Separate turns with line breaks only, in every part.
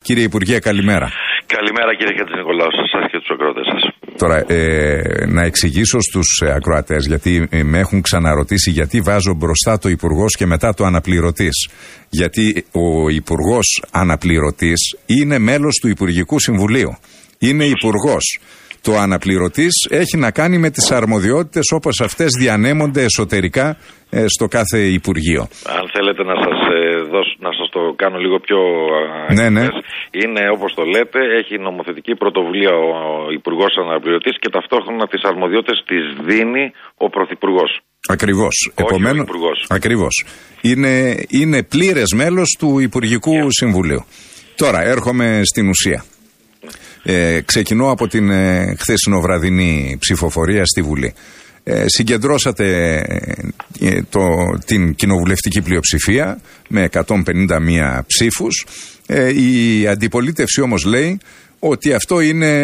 Κύριε Υπουργέ, καλημέρα.
Καλημέρα κύριε Χατζηνικολάου, σας και τους ακροατές σας.
Τώρα, να εξηγήσω στους ακροατές, γιατί με έχουν ξαναρωτήσει γιατί βάζω μπροστά το Υπουργός και μετά το αναπληρωτής. Γιατί ο Υπουργός αναπληρωτής είναι μέλος του Υπουργικού Συμβουλίου. Είναι Υπουργός. Το αναπληρωτής έχει να κάνει με τις αρμοδιότητες όπως αυτές διανέμονται εσωτερικά στο κάθε Υπουργείο.
Αν θέλετε να σας το κάνω λίγο πιο
ναι.
Είναι όπως το λέτε, έχει νομοθετική πρωτοβουλία ο Υπουργός Αναπληρωτής και ταυτόχρονα τις αρμοδιότητες τις δίνει ο Πρωθυπουργός.
Ακριβώς.
Επομένως,
ακριβώς. Είναι πλήρες μέλος του Υπουργικού Συμβουλίου. Τώρα έρχομαι στην ουσία. Ξεκινώ από την χθεσινοβραδινή ψηφοφορία στη Βουλή. Συγκεντρώσατε την κοινοβουλευτική πλειοψηφία με 151 ψήφους. Η αντιπολίτευση όμως λέει ότι αυτό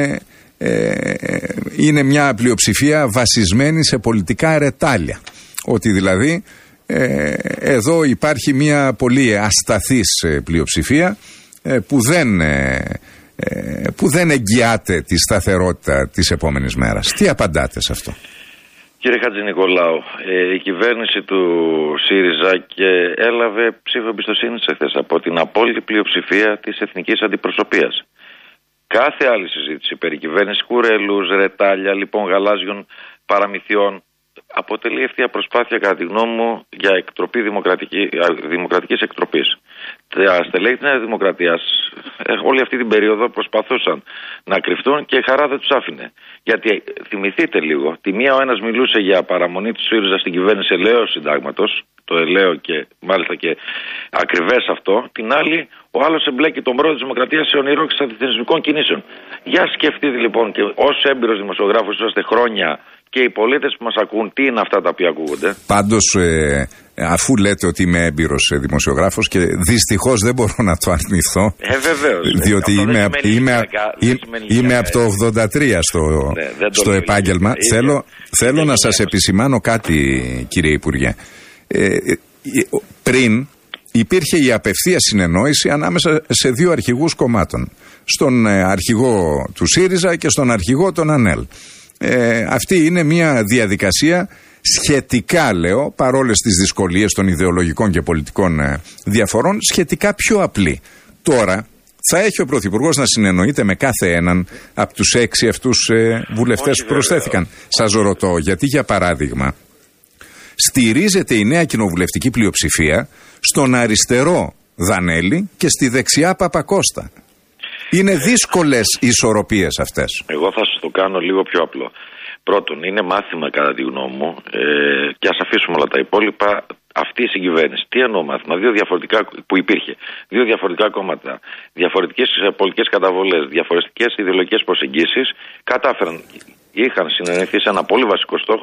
είναι μια πλειοψηφία βασισμένη σε πολιτικά ρετάλια. Ότι δηλαδή εδώ υπάρχει μια πολύ ασταθής πλειοψηφία που δεν εγγυάται τη σταθερότητα της επόμενης μέρας. Τι απαντάτε σε αυτό?
Κύριε Χατζηνικολάου, η κυβέρνηση του ΣΥΡΙΖΑ και έλαβε ψήφο εμπιστοσύνης εχθές από την απόλυτη πλειοψηφία της εθνικής αντιπροσωπείας. Κάθε άλλη συζήτηση περί κυβέρνησης κουρέλους, ρετάλια, λοιπόν γαλάζιων παραμυθιών αποτελεί ευθεία προσπάθεια κατά τη γνώμη μου για εκτροπή δημοκρατικής εκτροπής. Τα στελέχη της Νέας Δημοκρατίας όλη αυτή την περίοδο προσπαθούσαν να κρυφτούν και η χαρά δεν τους άφηνε. Γιατί θυμηθείτε λίγο, τη μία ο ένας μιλούσε για παραμονή του ΣΥΡΙΖΑ στην κυβέρνηση ελαίος συντάγματος, το ελαίο και μάλιστα και ακριβές αυτό, την άλλη ο άλλος εμπλέκει τον πρόεδρο της Δημοκρατίας σε ονειρόξεις αντιθεσμικών κινήσεων. Για σκεφτείτε λοιπόν, και ως έμπειρος δημοσιογράφος είσαστε χρόνια, και οι πολίτες που μας ακούν, τι είναι αυτά τα οποία ακούγονται.
Πάντως, αφού λέτε ότι είμαι έμπειρος δημοσιογράφος και δυστυχώς δεν μπορώ να το αρνηθώ.
Βεβαίως.
Διότι είμαι από το 83 στο επάγγελμα. Θέλω να σας επισημάνω κάτι, κύριε Υπουργέ. Πριν υπήρχε η απευθεία συνεννόηση ανάμεσα σε δύο αρχηγούς κομμάτων. Στον αρχηγό του ΣΥΡΙΖΑ και στον αρχηγό των ΑΝΕΛ. Αυτή είναι μια διαδικασία σχετικά, λέω, παρόλες τις δυσκολίες των ιδεολογικών και πολιτικών διαφορών, σχετικά πιο απλή. Τώρα θα έχει ο Πρωθυπουργός να συνεννοείται με κάθε έναν από τους 6 αυτούς βουλευτές που προσθέθηκαν. Σας ρωτώ, γιατί για παράδειγμα στηρίζεται η νέα κοινοβουλευτική πλειοψηφία στον αριστερό Δανέλη και στη δεξιά Παπακώστα. Είναι δύσκολες οι ισορροπίες αυτές.
Εγώ θα σας το κάνω λίγο πιο απλό. Πρώτον, είναι μάθημα κατά τη γνώμη μου και ας αφήσουμε όλα τα υπόλοιπα. Αυτή η συγκυβέρνηση, τι εννοώ μάθημα, που υπήρχε, δύο διαφορετικά κόμματα, διαφορετικές πολιτικές καταβολές, διαφορετικές ιδεολογικές προσεγγίσεις, κατάφεραν, είχαν συνεννοηθεί σε ένα πολύ βασικό στόχο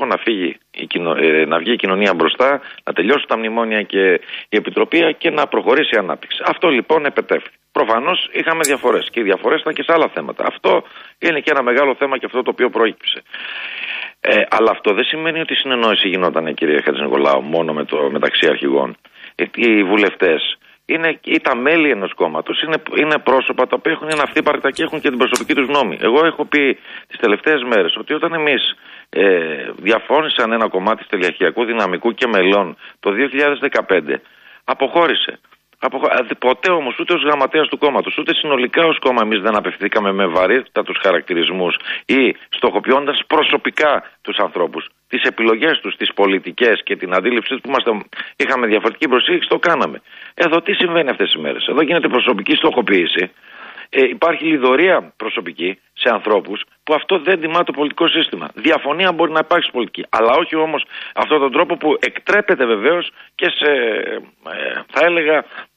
να βγει η κοινωνία μπροστά, να τελειώσουν τα μνημόνια και η Επιτροπή και να προχωρήσει η ανάπτυξη. Αυτό λοιπόν επετέφθη. Προφανώς είχαμε διαφορές και οι διαφορές ήταν και σε άλλα θέματα. Αυτό είναι και ένα μεγάλο θέμα και αυτό το οποίο προέκυψε. Αλλά αυτό δεν σημαίνει ότι η συνεννόηση γινόταν, κύριε Χατζηνικολάου, μόνο μεταξύ αρχηγών. Οι βουλευτές ή τα μέλη ενός κόμματος είναι πρόσωπα τα οποία έχουν ένα αυτύπαρκτα και έχουν και την προσωπική τους γνώμη. Εγώ έχω πει τις τελευταίες μέρες ότι όταν εμείς διαφώνησαν ένα κομμάτι στελεχειακού δυναμικού και μελών το 2015, αποχώρησε. Ποτέ όμως ούτε ως γραμματέας του κόμματος, ούτε συνολικά ως κόμμα εμείς δεν απευθυνθήκαμε με βαρύτητους χαρακτηρισμούς ή στοχοποιώντας προσωπικά τους ανθρώπους. Τις επιλογές τους, τις πολιτικές και την αντίληψή τους που είχαμε διαφορετική προσέγγιση, το κάναμε. Εδώ τι συμβαίνει αυτές τις μέρες? Εδώ γίνεται προσωπική στοχοποίηση. Υπάρχει λιδωρία προσωπική σε ανθρώπους που αυτό δεν τιμά το πολιτικό σύστημα. Διαφωνία μπορεί να υπάρξει πολιτική, αλλά όχι όμως αυτόν τον τρόπο που εκτρέπεται βεβαίως και θα έλεγα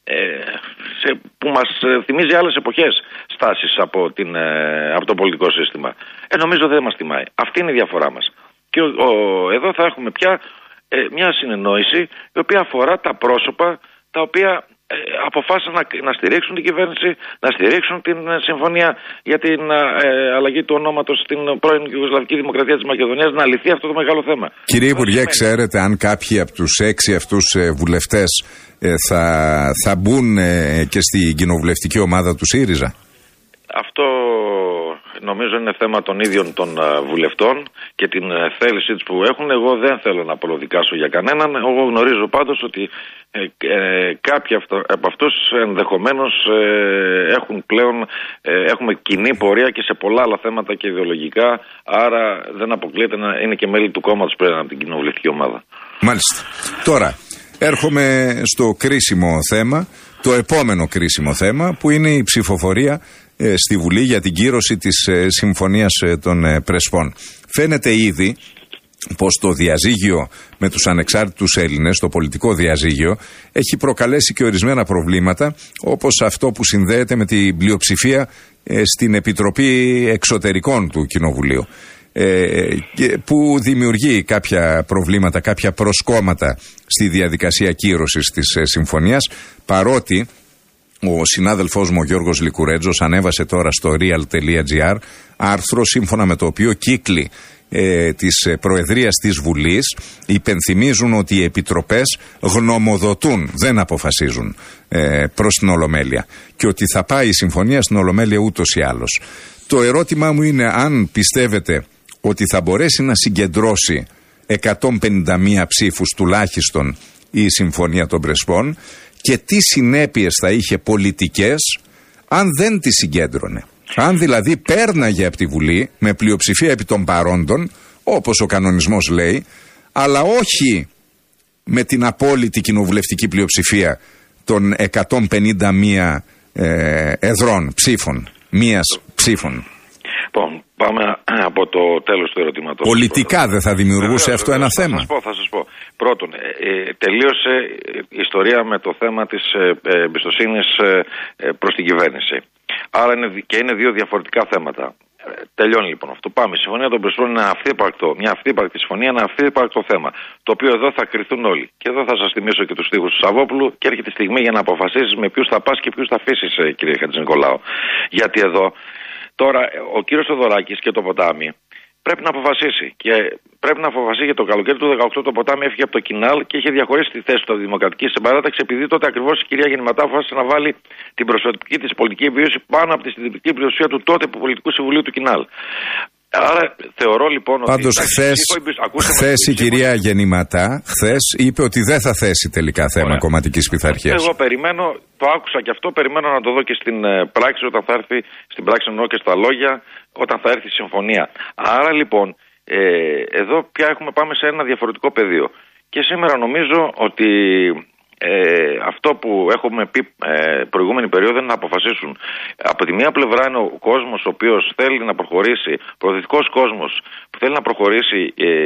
που μας θυμίζει άλλες εποχές στάσεις από το πολιτικό σύστημα. Νομίζω δεν μας τιμάει. Αυτή είναι η διαφορά μας. Και εδώ θα έχουμε πια μια συνεννόηση η οποία αφορά τα πρόσωπα τα οποία αποφάσισαν να στηρίξουν την κυβέρνηση, να στηρίξουν την συμφωνία για την αλλαγή του ονόματος στην πρώην Ιουγκοσλαβική Δημοκρατία της Μακεδονίας, να λυθεί αυτό το μεγάλο θέμα.
Κύριε Υπουργέ, ξέρετε αν κάποιοι από τους 6 αυτούς βουλευτές θα μπουν και στην κοινοβουλευτική ομάδα του ΣΥΡΙΖΑ?
Αυτό νομίζω είναι θέμα των ίδιων των βουλευτών και την θέλησή τους που έχουν. Εγώ δεν θέλω να προδικάσω για κανέναν. Εγώ γνωρίζω πάντως ότι κάποιοι από αυτούς ενδεχομένως έχουμε κοινή πορεία και σε πολλά άλλα θέματα και ιδεολογικά, άρα δεν αποκλείεται να είναι και μέλη του κόμματος πέραν από την κοινοβουλευτική ομάδα.
Μάλιστα. Τώρα έρχομαι στο κρίσιμο θέμα, το επόμενο κρίσιμο θέμα, που είναι η ψηφοφορία στη Βουλή για την κύρωση της Συμφωνίας των Πρεσπών. Φαίνεται ήδη πως το διαζύγιο με τους ανεξάρτητους Έλληνες, το πολιτικό διαζύγιο, έχει προκαλέσει και ορισμένα προβλήματα, όπως αυτό που συνδέεται με την πλειοψηφία στην Επιτροπή Εξωτερικών του Κοινοβουλίου, που δημιουργεί κάποια προβλήματα, κάποια προσκόμματα στη διαδικασία κύρωσης της συμφωνίας, παρότι ο συνάδελφός μου ο Γιώργος Λικουρέτζος ανέβασε τώρα στο real.gr άρθρο σύμφωνα με το οποίο κύκλοι της Προεδρίας της Βουλής υπενθυμίζουν ότι οι επιτροπές γνωμοδοτούν, δεν αποφασίζουν προς την Ολομέλεια, και ότι θα πάει η συμφωνία στην Ολομέλεια ούτως ή άλλως. Το ερώτημά μου είναι αν πιστεύετε ότι θα μπορέσει να συγκεντρώσει 151 ψήφους τουλάχιστον η Συμφωνία των Πρεσπών, και τι συνέπειες θα είχε πολιτικές αν δεν τη συγκέντρωνε. Αν δηλαδή πέρναγε από τη Βουλή με πλειοψηφία επί των παρόντων, όπως ο κανονισμός λέει, αλλά όχι με την απόλυτη κοινοβουλευτική πλειοψηφία των 151 εδρών ψήφων, μίας ψήφων.
Πάμε από το τέλος του ερωτήματος.
Πολιτικά δεν θα δημιουργούσε αυτό ένα θέμα?
Θα σας πω. Πρώτον, τελείωσε η ιστορία με το θέμα της εμπιστοσύνης προς την κυβέρνηση. Άρα είναι δύο διαφορετικά θέματα. Τελειώνει λοιπόν αυτό. Πάμε. Η Συμφωνία των Πρεσπών είναι μια αυθύπαρκτη συμφωνία, ένα αυθύπαρκτο θέμα. Το οποίο εδώ θα κριθούν όλοι. Και εδώ θα σας θυμίσω και τους στίχους του Σαββόπουλου, και έρχεται η στιγμή για να αποφασίσεις με ποιους θα πας και ποιους θα αφήσεις, κύριε Χατζηνικολάου. Γιατί εδώ τώρα ο κύριος Θοδωράκης και το ποτάμι πρέπει να αποφασίσει. Και πρέπει να αποφασίσει για το καλοκαίρι του 2018. Το ποτάμι έφυγε από το Κινάλ και είχε διαχωρίσει τη θέση του Δημοκρατική Συμπαράταξη, επειδή τότε ακριβώς η κυρία Γεννηματά αποφάσισε να βάλει την προσωπική της πολιτική επιβίωση πάνω από τη συντριπτική πλειοψηφία του τότε Πολιτικού Συμβουλίου του Κινάλ. Άρα θεωρώ λοιπόν ότι.
Πάντως χθες η κυρία Γεννηματά είπε ότι δεν θα θέσει τελικά θέμα κομματικής πειθαρχίας.
Εγώ περιμένω, το άκουσα και αυτό, περιμένω να το δω και στην πράξη όταν θα έρθει, στην πράξη εννοώ και στα λόγια, όταν θα έρθει η συμφωνία. Άρα λοιπόν, εδώ πια πάμε σε ένα διαφορετικό πεδίο. Και σήμερα νομίζω ότι αυτό που έχουμε πει προηγούμενη περίοδο είναι να αποφασίσουν. Από τη μία πλευρά είναι ο κόσμος ο οποίος θέλει να προχωρήσει, προοδευτικός κόσμος που θέλει να προχωρήσει,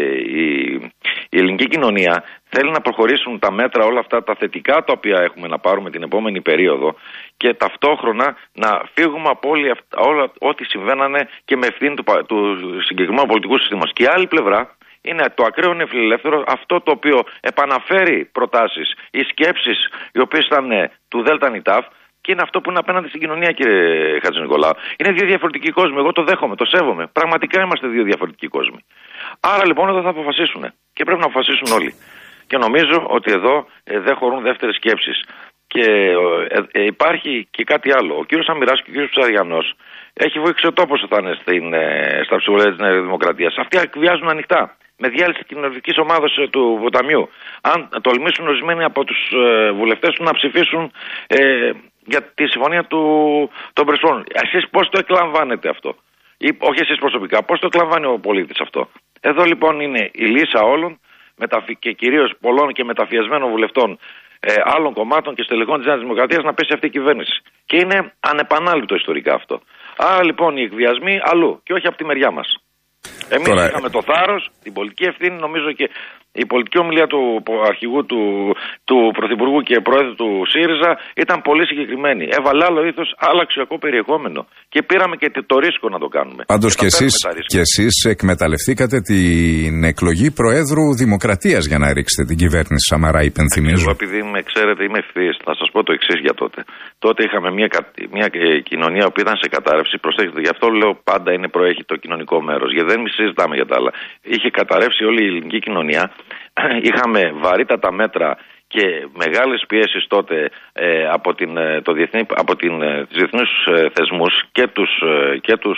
η ελληνική κοινωνία θέλει να προχωρήσουν τα μέτρα, όλα αυτά τα θετικά τα οποία έχουμε να πάρουμε την επόμενη περίοδο, και ταυτόχρονα να φύγουμε από όλα ό,τι συμβαίνανε και με ευθύνη του συγκεκριμένου πολιτικού συστήματος. Και η άλλη πλευρά είναι το ακραίο νεοφιλελεύθερο, αυτό το οποίο επαναφέρει προτάσεις ή σκέψεις οι οποίες ήταν του ΔΝΤ, και είναι αυτό που είναι απέναντι στην κοινωνία, κύριε Χατζηνικολάου. Είναι δύο διαφορετικοί κόσμοι. Εγώ το δέχομαι, το σέβομαι. Πραγματικά είμαστε δύο διαφορετικοί κόσμοι. Άρα λοιπόν εδώ θα αποφασίσουν και πρέπει να αποφασίσουν όλοι. Και νομίζω ότι εδώ δεν χωρούν δεύτερες σκέψεις. Και υπάρχει και κάτι άλλο. Ο κύριος Αμυράς και ο κύριος Ψαριανός έχει βοηξει ο τόπος θα είναι στα ψηφοδέλτια της Νέας Δημοκρατίας. Αυτοί εκβιάζουν ανοιχτά, με διάλυση της κοινωνικής ομάδας του Ποταμιού. Αν τολμήσουν ορισμένοι από τους βουλευτές του να ψηφίσουν για τη συμφωνία των Πρεσπών, εσείς πώς το εκλαμβάνετε αυτό? Ή, όχι εσείς προσωπικά, πώς το εκλαμβάνει ο πολίτης αυτό? Εδώ λοιπόν είναι η λύσα όλων και κυρίως πολλών και μεταφιασμένων βουλευτών άλλων κομμάτων και στελεχών της Νέας Δημοκρατίας να πέσει αυτή η κυβέρνηση. Και είναι ανεπανάληπτο ιστορικά αυτό. Άρα λοιπόν οι εκβιασμοί αλλού και όχι από τη μεριά μας. Εμείς είχαμε το θάρρος, την πολιτική ευθύνη, νομίζω και η πολιτική ομιλία του αρχηγού του Πρωθυπουργού και Πρόεδρου του ΣΥΡΙΖΑ ήταν πολύ συγκεκριμένη. Έβαλε άλλο ήθος, άλλο αξιακό περιεχόμενο. Και πήραμε και το ρίσκο να το κάνουμε.
Πάντως και εσείς εκμεταλλευτήκατε την εκλογή Προέδρου Δημοκρατίας για να ρίξετε την κυβέρνηση Σαμαρά, υπενθυμίζω.
Εγώ, επειδή με ξέρετε, είμαι ευθύς, θα σας πω το εξής για τότε. Τότε είχαμε μια κοινωνία που ήταν σε κατάρρευση. Προσέξτε, γι' αυτό λέω πάντα προέχει το κοινωνικό μέρος. Γιατί δεν συζητάμε για τα άλλα. Είχε καταρρεύσει όλη η ελληνική κοινωνία. Είχαμε βαρύτατα μέτρα και μεγάλες πιέσεις τότε από τις διεθνούς θεσμούς και τους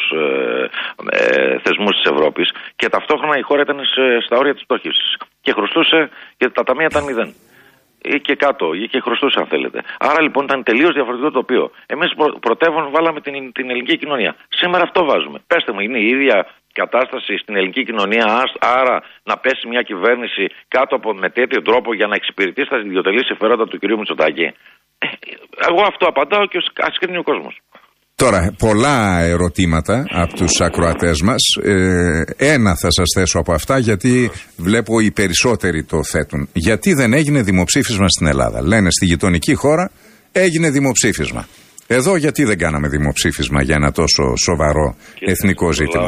θεσμούς της Ευρώπης, και ταυτόχρονα η χώρα ήταν στα όρια της πτώχευσης και χρωστούσε, γιατί τα ταμεία ήταν 0 ή και κάτω, ή και χρωστούσε αν θέλετε. Άρα λοιπόν ήταν τελείως διαφορετικό το τοπίο. Εμείς πρωτεύον βάλαμε την ελληνική κοινωνία. Σήμερα αυτό βάζουμε. Πέστε μου, είναι η ίδια κατάσταση στην ελληνική κοινωνία, άρα να πέσει μια κυβέρνηση κάτω με τέτοιο τρόπο για να εξυπηρετεί στα ιδιωτελή συμφέροντα του κ. Μητσοτάκη? Εγώ αυτό απαντάω και ας κρίνει ο κόσμος.
Τώρα, πολλά ερωτήματα από τους ακροατές μας. Ένα θα σας θέσω από αυτά, γιατί βλέπω οι περισσότεροι το θέτουν. Γιατί δεν έγινε δημοψήφισμα στην Ελλάδα? Λένε στη γειτονική χώρα έγινε δημοψήφισμα. Εδώ γιατί δεν κάναμε δημοψήφισμα για ένα τόσο σοβαρό εθνικό ζήτημα?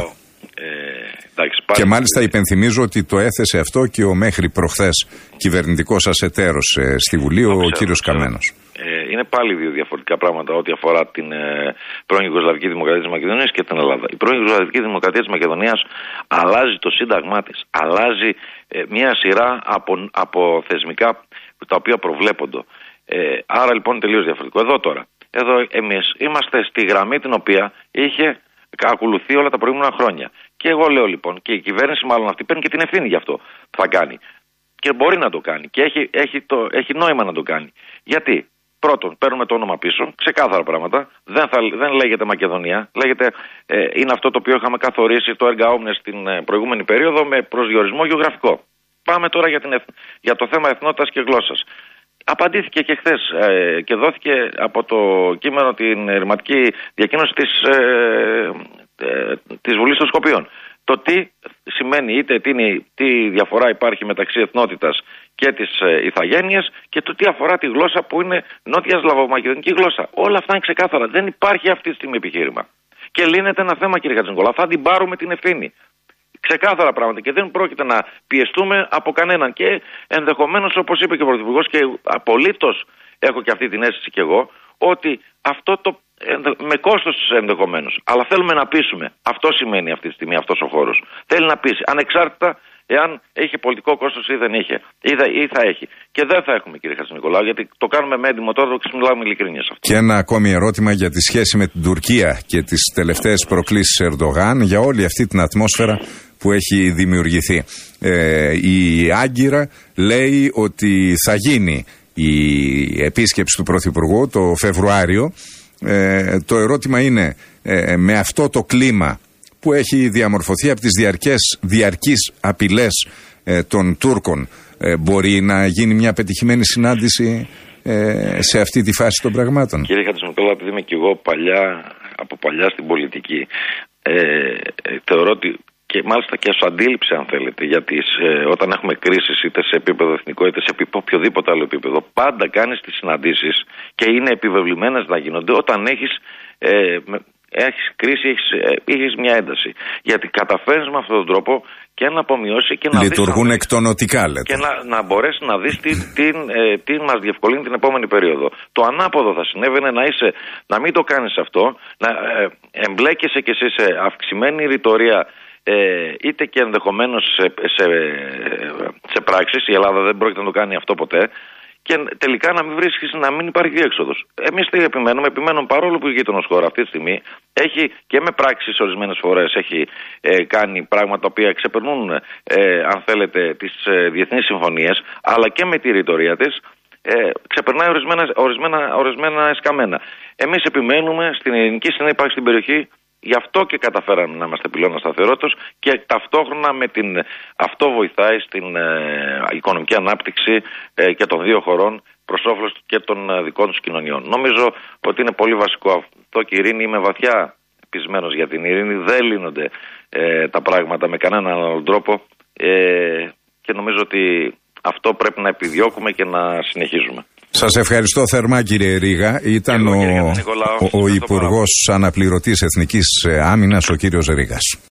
Και μάλιστα υπενθυμίζω ότι το έθεσε αυτό και ο μέχρι προχθές κυβερνητικός σας εταίρος στη Βουλή, ο κύριος Καμένος.
Είναι πάλι δύο διαφορετικά πράγματα ό,τι αφορά την πρώην Ιουγκοσλαβική Δημοκρατία της Μακεδονίας και την Ελλάδα. Η πρώην Ιουγκοσλαβική Δημοκρατία της Μακεδονίας αλλάζει το σύνταγμά της. Αλλάζει μια σειρά από θεσμικά τα οποία προβλέπονται. Άρα λοιπόν είναι τελείως διαφορετικό. Εδώ εμείς είμαστε στη γραμμή την οποία είχε ακολουθεί όλα τα προηγούμενα χρόνια. Και εγώ λέω λοιπόν, και η κυβέρνηση μάλλον αυτή παίρνει και την ευθύνη γι' αυτό που θα κάνει. Και μπορεί να το κάνει. Και έχει νόημα να το κάνει. Γιατί? Πρώτον, παίρνουμε το όνομα πίσω, ξεκάθαρα πράγματα. Δεν λέγεται Μακεδονία. Είναι αυτό το οποίο είχαμε καθορίσει το έργα Omnes στην προηγούμενη περίοδο με προσδιορισμό γεωγραφικό. Πάμε τώρα για το θέμα εθνότητας και γλώσσας. Απαντήθηκε και χθες και δόθηκε από το κείμενο την ρηματική διακοίνωση της Βουλής των Σκοπίων. Το τι σημαίνει, τι διαφορά υπάρχει μεταξύ εθνότητας και της ηθαγένειας, και το τι αφορά τη γλώσσα που είναι νότια σλαβομακεδονική γλώσσα. Όλα αυτά είναι ξεκάθαρα. Δεν υπάρχει αυτή τη στιγμή επιχείρημα. Και λύνεται ένα θέμα, κύριε Χατζηνικολά. Θα την πάρουμε την ευθύνη. Ξεκάθαρα πράγματα, και δεν πρόκειται να πιεστούμε από κανέναν. Και ενδεχομένως, όπως είπε και ο Πρωθυπουργός, και απολύτως έχω και αυτή την αίσθηση κι εγώ, ότι αυτό με κόστος ενδεχομένως. Αλλά θέλουμε να πείσουμε. Αυτό σημαίνει αυτή τη στιγμή αυτός ο χώρος. Θέλει να πείσει. Ανεξάρτητα εάν έχει πολιτικό κόστος ή δεν είχε. Ή θα έχει. Και δεν θα έχουμε, κύριε Χατζηνικολάου, γιατί το κάνουμε με έντιμο τρόπο και μιλάμε ειλικρίνεια σε αυτό. Και
ένα ακόμη ερώτημα για τη σχέση με την Τουρκία και τις τελευταίες προκλήσεις Ερντογάν, για όλη αυτή την ατμόσφαιρα που έχει δημιουργηθεί. Η Άγκυρα λέει ότι θα γίνει η επίσκεψη του Πρωθυπουργού το Φεβρουάριο. Το ερώτημα είναι, με αυτό το κλίμα που έχει διαμορφωθεί από τις διαρκείς απειλές των Τούρκων, μπορεί να γίνει μια πετυχημένη συνάντηση σε αυτή τη φάση των πραγμάτων?
Κύριε Χατζηνικολάου, επειδή είμαι και εγώ από παλιά στην πολιτική, θεωρώ ότι, και μάλιστα και ως αντίληψη αν θέλετε, γιατί όταν έχουμε κρίσεις είτε σε επίπεδο εθνικό είτε σε οποιοδήποτε άλλο επίπεδο, πάντα κάνεις τις συναντήσεις και είναι επιβεβλημένες να γίνονται όταν έχεις κρίση, έχεις μια ένταση. Γιατί καταφέρνεις με αυτόν τον τρόπο και να απομειώσει και να
λειτουργούν εκτονοτικά, λέτε.
Και να μπορέσει να δεις τι μας διευκολύνει την επόμενη περίοδο. Το ανάποδο θα συνέβαινε να μην το κάνεις αυτό, να εμπλέκεσαι και εσύ σε αυξημένη ρητορία, είτε και ενδεχομένως σε πράξεις. Η Ελλάδα δεν πρόκειται να το κάνει αυτό ποτέ. Και τελικά να μην υπάρχει διέξοδος. Εμείς τι επιμένουμε, παρόλο που η γείτονος χώρα αυτή τη στιγμή έχει και με πράξεις ορισμένες φορές έχει κάνει πράγματα τα οποία ξεπερνούν, αν θέλετε, τις διεθνείς συμφωνίες, αλλά και με τη ρητορία της ξεπερνάει ορισμένα εσκαμμένα. Εμείς επιμένουμε στην ειρηνική συνύπαρξη στην περιοχή. Γι' αυτό και καταφέραμε να είμαστε πυλώνα σταθερότητας, και ταυτόχρονα αυτό βοηθάει στην οικονομική ανάπτυξη και των δύο χωρών προς όφελος και των δικών τους κοινωνιών. Νομίζω ότι είναι πολύ βασικό αυτό, και η ειρήνη, είμαι βαθιά πεισμένος για την ειρήνη. Δεν λύνονται τα πράγματα με κανέναν άλλον τρόπο και νομίζω ότι αυτό πρέπει να επιδιώκουμε και να συνεχίζουμε.
Σας ευχαριστώ θερμά, κύριε Ρήγα. Ήταν ο Υπουργός Αναπληρωτής Εθνικής Άμυνας, ο κύριος Ρήγας.